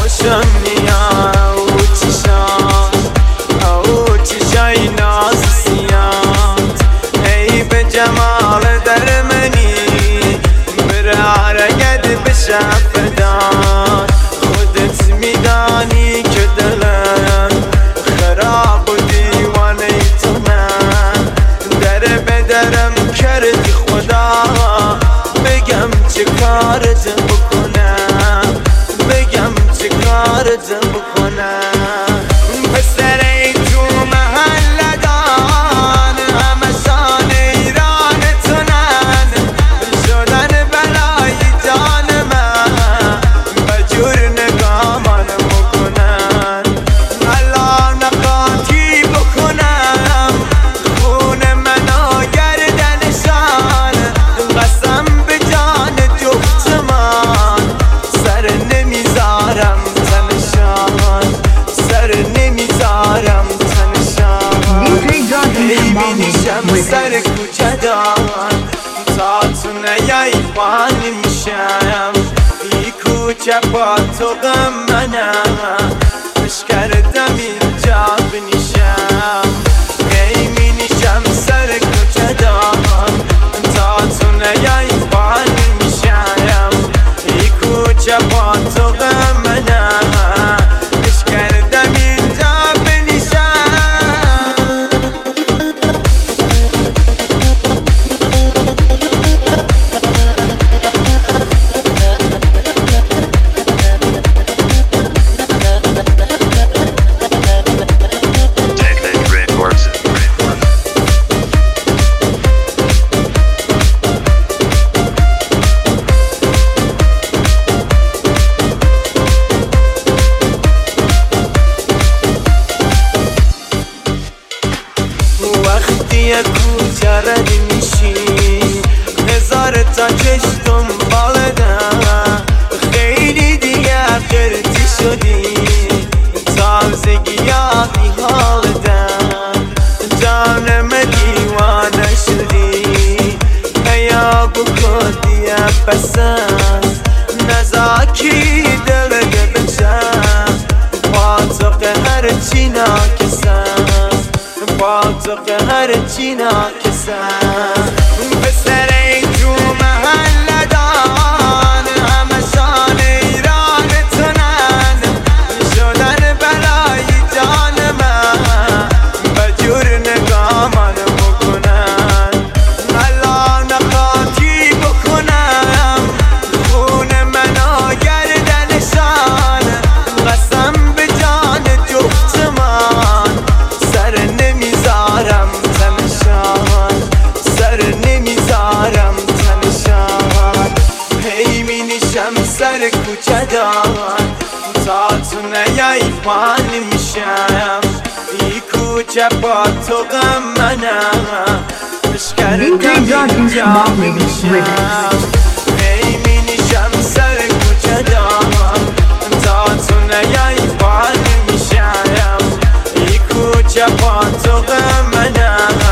خوشم میاد او چشای ناز سیاد ای به جمال در منی بره حرکت بشه فدان خودت میدانی که دلم خراب و دیوانه تو من در بدرم کردی خدا بگم چه کارت بکنم بگم چه کارت بکنم پسر تو محل دان همه شان ایران تونن شدن بلای جان من بجور نگامان بکنن الان قاطی بکنم خون منو گردنشان قسم به جان جفت من سر نمیذارم تنشان سر نمیذارم تنشان میبینیشم سر کوچه دان تا تو نیایی بانی میشم ای کوچه با تو غم منم عشق کردم اینجا بنیشم میبینیشم سر کوچه دان تا تو نیایی بانی میشم ای کوچه با تو غم منم عشق کردم اینجا بنیشم وقتی کوچه رد میشی هزار تا چشم دنبالتم خیلی دیگه قرتی شدی تازگی ها بی حالتم جانم دیوانه شدی ایا بکردی پسند نزاکی دلگه بچم با تو قهر چی ناکسم با تو قهر چی ناکسم پسر تو محل دان همه شان ایران تونن شدن بلای جان من بجور نگامان بکنن الان قاطی بکنم خون منو گردنشان قسم به جان جفت من سر نمیذارم تنشان سر نمیذارم تنشان هی مینیشم سر کوچه دان تا تو نیایی بانی میشم ای کوچه با تو غم منم عشق کردم اینجا بنیشم هی مینیشم سر کوچه دان تا تو نیایی بانی میشم ای کوچه با تو غم منم